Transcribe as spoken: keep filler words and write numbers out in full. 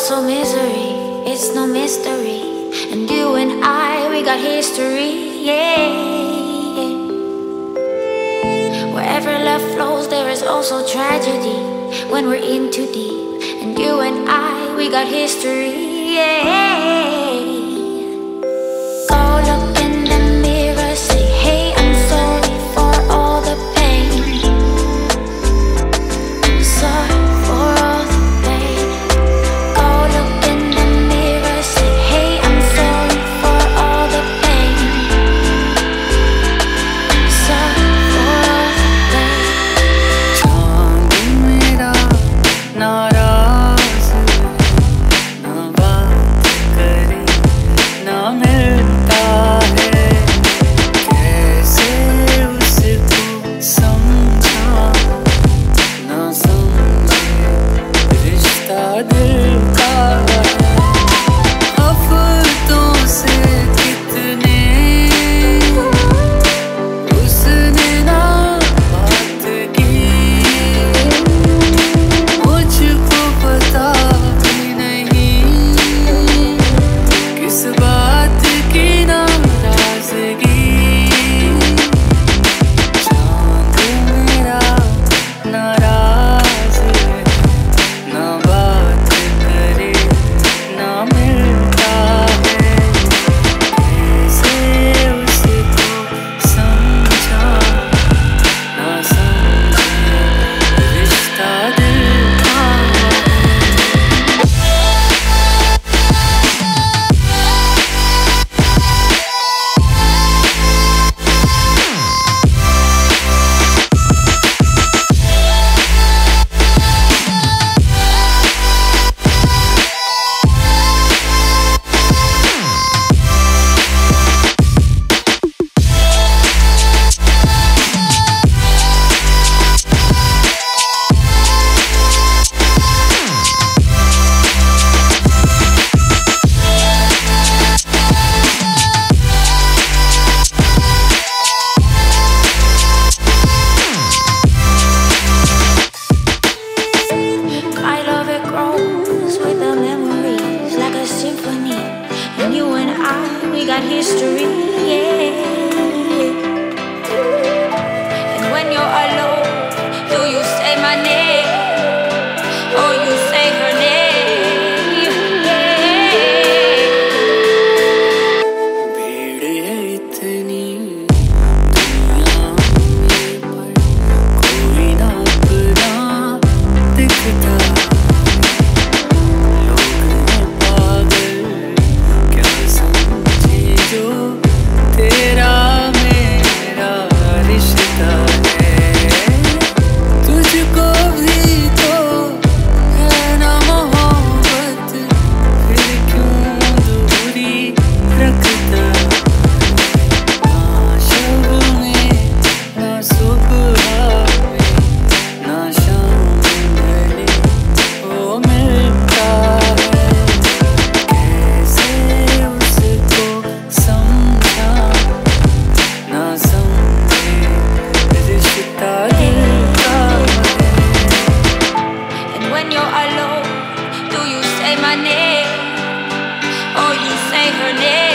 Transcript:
also misery, it's no mystery. And you and I, we got history, yeah. Wherever love flows, there is also tragedy when we're in too deep. And you and I, we got history, yeah. Go look in the mirror, say, hey, I'm sorry for all the pain. I'm sorry for all the pain. Go look in the mirror, say, hey, I'm sorry for all the pain. I'm sorry for all the pain. चांद मेरा नाराज है, ना बात करे ना मिलता है, कैसे उसको समझा ना समझे रिश्ता दिल का है। हफ्तों से कितने उसने ना बात की, मुझको पता भी नहीं किस बात की नाराजगी। चांद मेरा नाराज है, ना बात करे ना मिलता है, कैसे उसको समझा ना समझे रिश्ता दिल का है। My love, it grows with the memories like a symphony. And you and I, we got history, yeah. And when you're alone, do you say my name? Or you say her name? Yeah. भीड़ है इतनी दुनिया में, पर कोई ना अपना दिखता। लोग हैं पागल, क्या समझे जो तेरा मेरा रिश्ता है। तुझको भी तो है ना मोहब्बत, फिर क्यों दूरी रखता। ना शब में ना सुबह में ना शाम ढले वो मिलता है, कैसे उसको समझा ना समझे रिश्ता दिल का है। And when you're alone, do you say my name? Or you say her name?